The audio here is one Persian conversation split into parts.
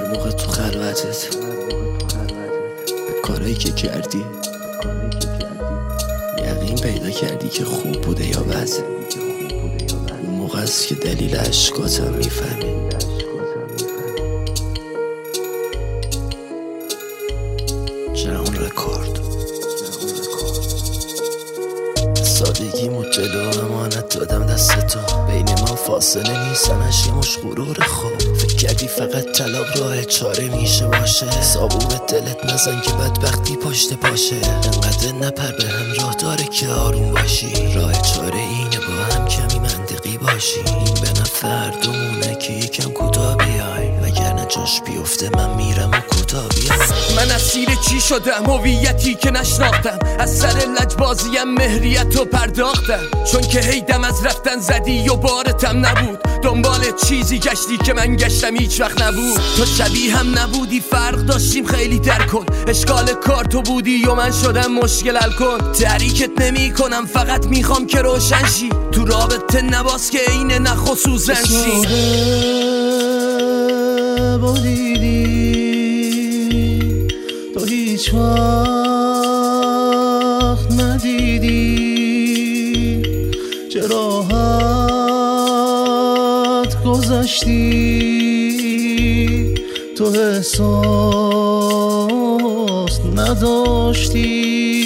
موقع تو خلوتت به کارایی که کردی یقین پیدا کردی که خوب بوده یا بد. اون موقع است که دلیل عشقاتم میفهمی. جهان رکورد سادگیمو جلو امانت دادم دست تو. بین ما فاصله نیست همش یه مش غرور. خوب فکر کردی فقط طلاق راه چاره میشه باشه. صابون به دلت نزن که بدبختی پشت پاشه. انقدر نپر به هم راه داره که آروم باشی. راه چاره اینه با هم کمی منطقی باشی. این به نفع دومونه که یکم کوتاه بیای، وگرنه جاش بیفته من میرم و کوتاه بیام. من اسیر چی شدم؟ هویتی که نشناختم. از سر لجبازیم مهریت رو پرداختم. چون که هیدم از رفتن زدی و بارتم نبود. دنبال چیزی گشتی که من گشتم هیچ وقت نبود. تو شبیه هم نبودی، فرق داشتیم خیلی در کن. اشکال کار تو بودی و من شدم مشکل حل کن. تحریکت نمی کنم، فقط میخوام که روشن شی. تو رابطه نباز که اینه نخ و سوزن شی. تو هیچ وقت ندیدی چه راحت گذشتی. تو احساس نداشتی.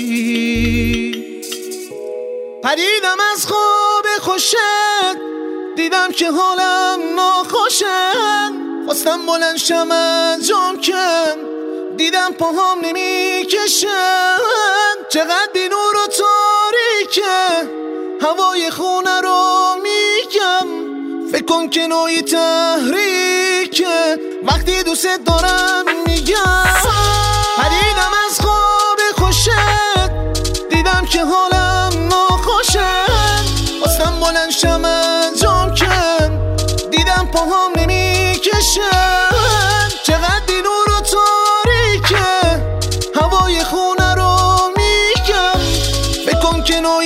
پریدم از خواب خوشت، دیدم که حالم ناخوشه. خواستم بلند شم از جام کن، دیدم پاهام نمیکشن. چقدر بی نور و تاریکه، هوای خونه رو میگم. فکر کن که نوعی تحریکه، وقتی دوست دارم میگم. پریدم از خواب خوشت، دیدم که حالم ناخوشه. خواستم بلند شم از جام کن، دیدم پاهام نمیکشن. چقدر بی نور و تاریکه، هوای خونه رو میگم. فکر کن که نوعی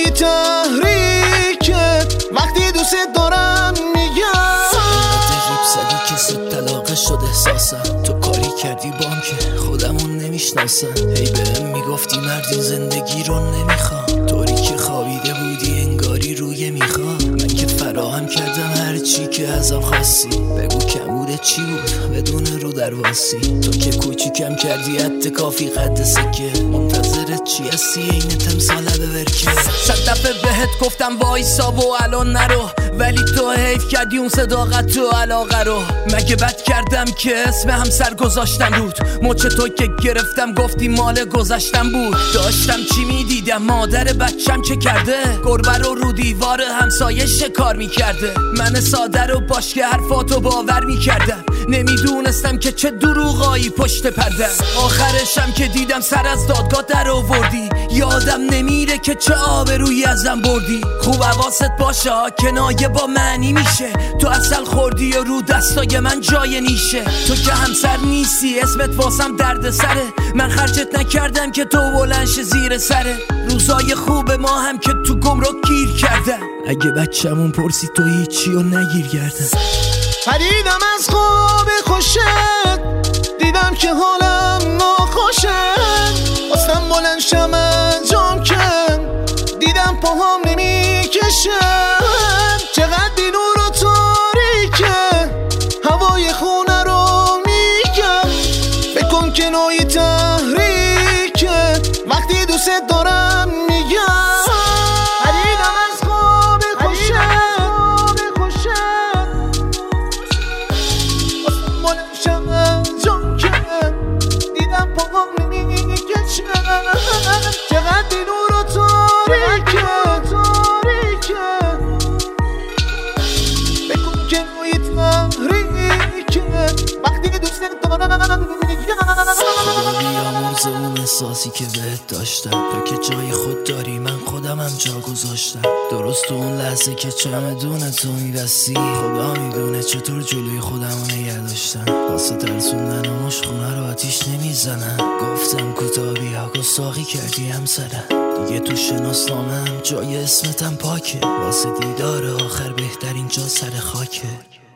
تحریکه، وقتی دوست دارم میگم. غیب زدی که ست طلاقه شد احساسم. تو کاری کردی بام که خودمون نمیشناسم. هی بهم میگفتی مردی زندگی رو نمیخوام. طوری که خوابیده بودی انگاری روی میخوام. من که فراهم کردم هر چی که ازم خواستی. بگو کموره چی بود بدون رو درواسی. تو که کوچیکم کردی حد کافی قد سکه. منتظرت چی هستی این تمثاله به ورکه. 100 دفعه بهت گفتم وایسا و الان نرو، ولی تو حیف کردی اون صداقت و علاقه رو. مگه بد کردم که اسم همسر گذاشتم رود؟ مچ تو که گرفتم گفتی مال گذشتم بود. داشتم چی میدیدم؟ مادر بچم چه کرده؟ گربه رو دیوار همسایه شکار میکرده. من ساده رو باش که حرفاتو باور میکردم. نمیدونستم که چه دروغایی پشت پرده. آخرشم که دیدم سر از دادگاه در آوردی. یادم نمیره که چه آبرویی ازم بردی. خوب حواست باشه کنایه با معنی میشه. تو اصل خوردی و رو دستای من جای نیشه. تو که همسر نیستی اسمت واسم درد سره. من خرجت نکردم که تو بلنش زیر سره. روزای خوب ما هم که تو گمرک گیر کردم. اگه بچمون پرسی تو هیچی و نگیر گردم. پریدم از خواب خوشت، دیدم که حالم ناخوشه. خواستم بلند شم از جام کن، دیدم پاهام نمیکشن. چقدر بی نور و تاریکه، هوای خونه رو میگم. فکر کن که نوعی تحریکه، وقتی دوست دارم میگم. پریدم از خواب خوشت، خواستم بلند شم از جام کن، دیدم پاهام نمیکشن. چقدر بی نور و تاریکه، فکر کن که نوعی تحریکه، وقتی دوست دارم میگم. بیامرز اون احساسی که بهت داشتم. تو که جای خود داری من خودمم جا گذاشتم. درست تو اون لحظه که چمدون تو میبستی، خدا میدونه چطور جلوی خودمو نگه داشتم. واسه ترسوندن و مشخونه رو آتیش نمیزنم. گفتم کوتاه بیا گستاخی کردی همسرم. دیگه تو شناسنامه‌ام جای اسمتم پاکه. واسه دیدار آخر بهترین جا سر خاکه.